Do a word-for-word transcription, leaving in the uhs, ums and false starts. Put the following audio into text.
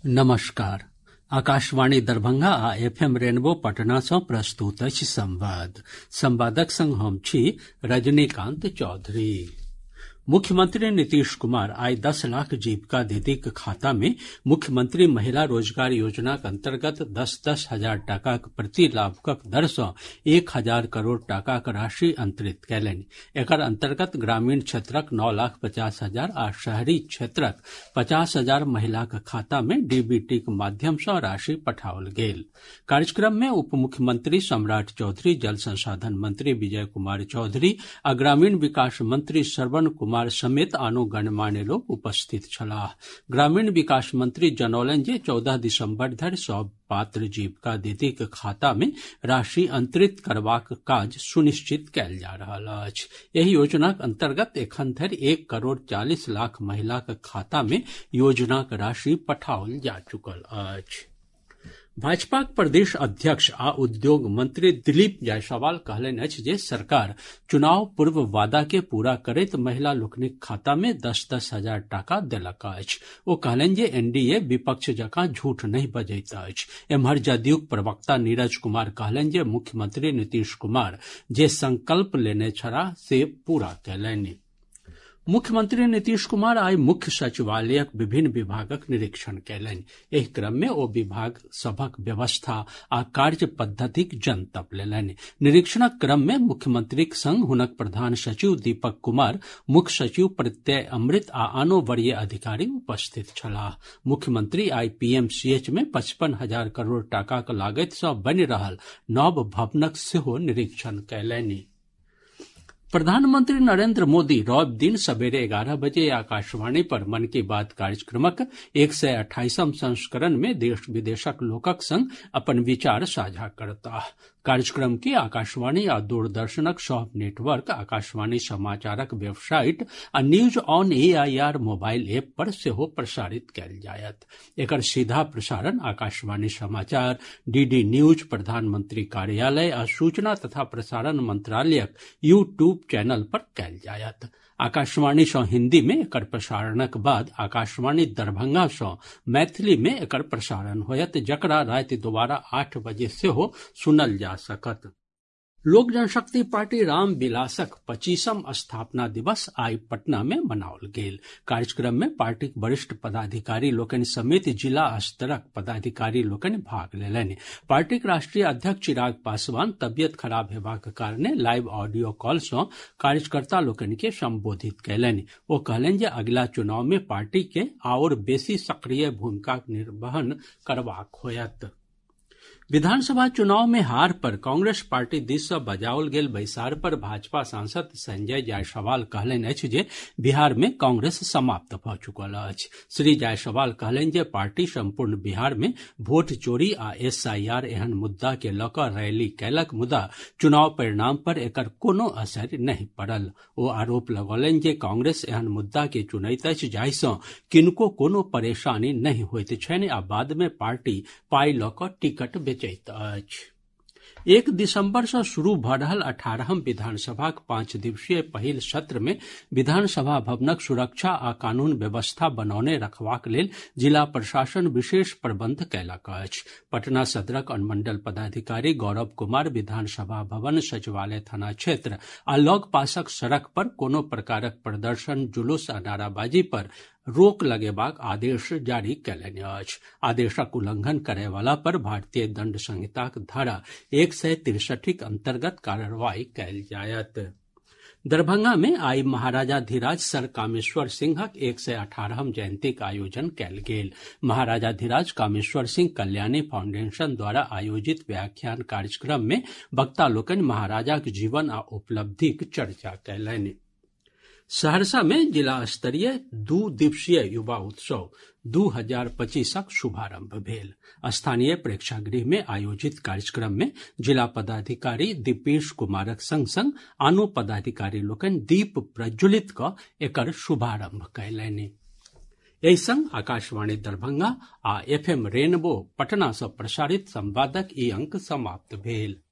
नमस्कार। आकाशवाणी दरभंगा आ FM rainbow Patna सँ प्रस्तुत अछि संवाद। संवादक संग हम छी रजनीकांत चौधरी। मुख्यमंत्री नीतीश कुमार आइ दस लाख जीविका दीदीक खाता मे मुख्यमंत्री महिला रोजगार योजनाक अंतर्गत दस दस हजार टाकाक प्रति लाभुकक दर सँ एक हजार करोड़ टाकाक राशि अंतरित कयलनि। एकर अंतर्गत ग्रामीण क्षेत्रक नौ लाख पचास हजार आ शहरी क्षेत्रक पचास हजार महिलाक खाता मे डीबीटीक माध्यम सँ राशि पठाओल गेल। कार्यक्रम मे उप मुख्यमंत्री सम्राट चौधरी, जल संसाधन मंत्री विजय कुमार चौधरी आ ग्रामीण विकास मंत्री श्रवण कुमार समेत आनो गणमान्य लोक उपस्थित छलाह। ग्रामीण विकास मंत्री जनौलनि जे चौदह दिसंबर धरि सभ पात्र जीविका दीदीक खाता मे राशि अंतरित करबाक काज सुनिश्चित कयल जा रहल अछि। एहि योजनाक अंतर्गत एखन धरि एक करोड़ चालीस लाख महिलाक खाता मे योजनाक राशि पठाओल जा चुकल अछि। भाजपाक प्रदेश अध्यक्ष आ उद्योग मंत्री दिलीप जायसवाल कहलनि अछि जे सरकार चुनाव पूर्व वादा के पूरा करैत महिला लोकनिक खाता मे दस दस हजार टाका देलक अछि। ओ कहलनि जे एनडीए विपक्ष जकाँ झूठ नहीं बजैत अछि। एम्हर जदयूक प्रवक्ता नीरज कुमार कहलनि जे मुख्यमंत्री नीतीश कुमार जे संकल्प लेने छलाह से पूरा कयलनि। मुख्यमंत्री नीतीश कुमार आइ मुख्य सचिवालयक विभिन्न विभागक निरीक्षण कयलनि। एहि क्रम मे ओ विभाग सभक व्यवस्था आ कार्य पद्धतिक जनतब लेलनि। निरीक्षणक क्रम मे मुख्यमंत्रीक संग हुनक प्रधान सचिव दीपक कुमार, मुख्य सचिव प्रत्यय अमृत आ आनो वरीय अधिकारी उपस्थित छलाह। मुख्यमंत्री आइ पीएमसीएच मे पचपन हजार करोड़ टाकाक लागति सँ बनि रहल नव भवनक सेहो निरीक्षण कयलनि। प्रधानमंत्री नरेंद्र मोदी रवि दिन सबेरे एगारह बजे आकाशवाणी पर मन की बात कार्यक्रमक एक सय अट्ठाईसम संस्करण में देश विदेशक लोकक संग अपन विचार साझा करताह। कार्यक्रम के आकाशवाणी आ दूरदर्शनक सभ नेटवर्क, आकाशवाणी समाचारक वेबसाइट आ news on AIR mobile app पर सेहो प्रसारित कयल जायत। एकर सीधा प्रसारण आकाशवाणी समाचार, डीडी न्यूज, प्रधानमंत्री कार्यालय आ सूचना तथा प्रसारण मंत्रालयक यूट्यूब चैनल पर कयल जायत। आकाशवाणी सँ हिन्दी मे एकर प्रसारणक बाद आकाशवाणी दरभंगा सँ मैथिली मे एकर प्रसारण होयत, जकरा राति दोबारा आठ बजे सेहो सुनल जा सकत। लोक जनशक्ति पार्टी राम विलासक पच्चीसम स्थापना दिवस आइ पटना में मनाओल गेल। कार्यक्रम में पार्टीक वरिष्ठ पदाधिकारी लोकनि समेत जिला स्तरक पदाधिकारी लोकनि भाग लेलनि। पार्टीक राष्ट्रीय अध्यक्ष चिराग पासवान तबियत खराब हेबाक कारणे लाइव ऑडियो कॉल सँ कार्यकर्ता लोकनि के संबोधित कयलनि। ओ कहलनि जे अगिला चुनाव में पार्टी के आओर बेसी सक्रिय भूमिकाक निर्वहन करबाक होयत। विधानसभा चुनाव में हार पर कांग्रेस पार्टी दिस सँ बजाओल गेल बैसार पर भाजपा सांसद संजय जायसवाल कहलनि अछि जे बिहार में कांग्रेस समाप्त भऽ चुकल अछि। श्री जायसवाल कहलनि जे पार्टी संपूर्ण बिहार में भोट चोरी आ एसआईआर एहन मुद्दा के लऽ कऽ रैली कयलक, मुदा चुनाव परिणाम पर एकर कोनो असरि नहि पड़ल। ओ आरोप लगौलनि जे कांग्रेस एहन मुद्दा के चुनैत अछि जाहि सँ किनको कोनो परेशानी नहि होइत छनि आ बाद में पार्टी पाई लऽ कऽ टिकट बेचैत अछि। एक दिसंबर सँ शुरू भऽ रहल अठारहम विधानसभाक पांच दिवसीय पहिल सत्र में विधानसभा भवनक सुरक्षा आ कानून व्यवस्था बनौने रखबाक लेल जिला प्रशासन विशेष प्रबंध कयलक अछि। पटना सदरक अनुमंडल पदाधिकारी गौरव कुमार विधानसभा भवन, सचिवालय थाना क्षेत्र आ लग पासक सड़क पर कोनो प्रकारक प्रदर्शन, जुलूस आ नाराबाजी पर रोक लगेबाक आदेश जारी कयलनि अछि। आदेशक उल्लंघन करयवला पर भारतीय दंड संहिताक धारा एक सय तिरसठिक अंतर्गत कार्रवाई कयल जायत। दरभंगा में आइ महाराजाधिराज सर कामेश्वर सिंहक एक सय अठारहम जयंतीक आयोजन कयल गेल। महाराजाधिराज कामेश्वर सिंह कल्याणी फाउंडेशन द्वारा आयोजित व्याख्यान कार्यक्रम में वक्ता लोकनि महाराजाक जीवन आ उपलब्धिक चर्चा कयलनि। सहरसा में जिला स्तरीय दू दिवसीय युवा उत्सव दू हजार पच्चीसक शुभारंभ भेल। स्थानीय प्रेक्षागृह में आयोजित कार्यक्रम में जिला पदाधिकारी दीपेश कुमारक संग संग आनो पदाधिकारी लोकनि दीप प्रज्वलित कऽ एकर शुभारंभ कयलनि। एहि संग आकाशवाणी दरभंगा आ एफएम रेनबो पटना सँ प्रसारित संवादक ई अंक समाप्त भेल।